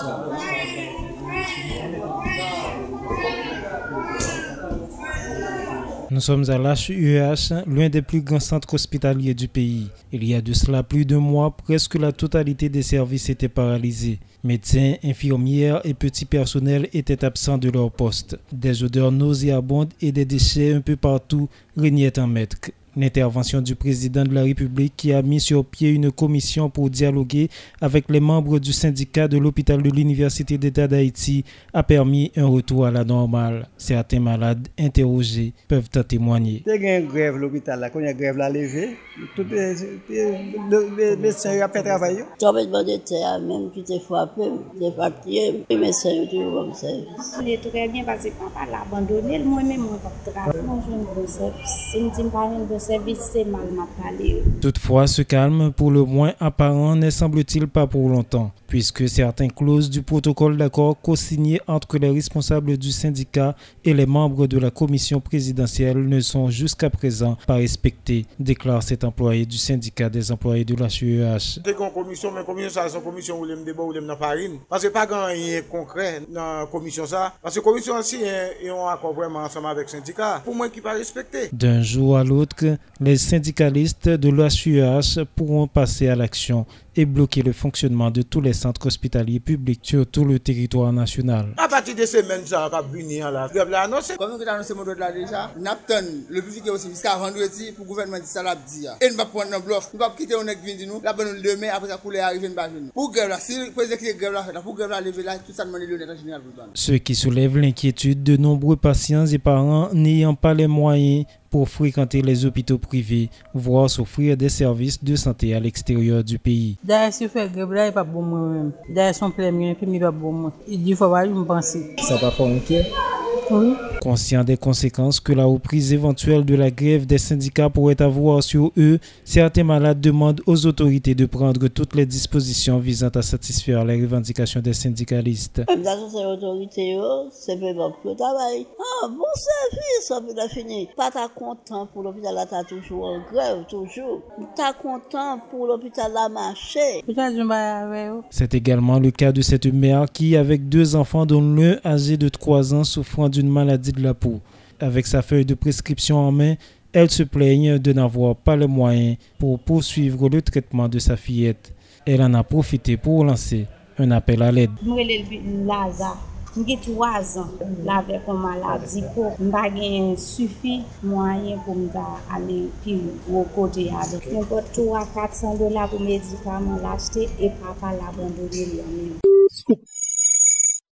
Nous sommes à l'HUEH, l'un des plus grands centres hospitaliers du pays. Il y a de cela plus d'un mois, presque la totalité des services était paralysée. Médecins, infirmières et petits personnels étaient absents de leur poste. Des odeurs nauséabondes et des déchets un peu partout régnaient en maître. L'intervention du président de la République qui a mis sur pied une commission pour dialoguer avec les membres du syndicat de l'hôpital de l'Université d'État d'Haïti a permis un retour à la normale. Certains malades interrogés peuvent en témoigner. Il y a une grève à l'hôpital, là, quand il y a une grève là levée, tous les médecins n'ont pas travaillé. Complètement de terre, même qui t'est frappé, t'es fatigué, les médecins ont toujours comme service. Il est très bien parce qu'on ne peut pas l'abandonner, moi-même, je ne peux pas travailler. Moi, je ne peux pas service. Si je ne pas service, c'est mal parlé. Toutefois, ce calme, pour le moins apparent, ne semble-t-il pas pour longtemps, puisque certaines clauses du protocole d'accord co-signé entre les responsables du syndicat et les membres de la commission présidentielle ne sont jusqu'à présent pas respectées, déclare cet employé du syndicat des employés de l'HUEH. C'est une commission, mais commission ça, c'est une commission où les débat où les dans farine, parce que pas grand rien concret dans la commission ça, parce que la commission aussi ils ont accord vraiment ensemble avec le syndicat. Pour moi qui pas respecté. D'un jour à l'autre, les syndicalistes de l'HUEH pourront passer à l'action et bloquer le fonctionnement de tous les centres hospitaliers publics sur tout le territoire national. À partir de semaine ça va venir là. Grève là annoncé. Comme nous avons annoncé mon là déjà, n'attend le plus vite aussi jusqu'à vendredi pour le gouvernement dit ça l'a dit. Et nous va prendre un bloc, nous va quitter on est venu nous, là nous demain après ça pour les arriver nous pas venir. Pour grève là, si président qui grève là, pour grève là lever là, tout ça demande le état général pour. Ce qui soulève l'inquiétude de nombreux patients et parents n'ayant pas les moyens pour fréquenter les hôpitaux privés, voire s'offrir des services de santé à l'extérieur du pays. D'ailleurs, si vous faites grève là, il n'est pas bon moi-même. D'ailleurs, son premier, il n'est pas bon moi. Il dit qu'il faut pas me penser. Ça va pas inquiet? Oui. Conscient des conséquences que la reprise éventuelle de la grève des syndicats pourrait avoir sur eux, certains malades demandent aux autorités de prendre toutes les dispositions visant à satisfaire les revendications des syndicalistes. Les autorités, c'est pas pour le travail. Ah, bon service, ça peut fini. Pas ta content pour l'hôpital là, t'as toujours en grève, toujours. T'as content pour l'hôpital là marcher. C'est également le cas de cette mère qui, avec 2 enfants dont l'un âgé de 3 ans souffrant d'une maladie de la peau. Avec sa feuille de prescription en main, elle se plaigne de n'avoir pas les moyens pour poursuivre le traitement de sa fillette. Elle en a profité pour lancer un appel à l'aide. J'ai 3 ans avec une maladie pour me suffit moyen pour aller plus au côté avec. Je peux $300 à $400 pour médicaments l'acheter et papa l'abandonner lui-même.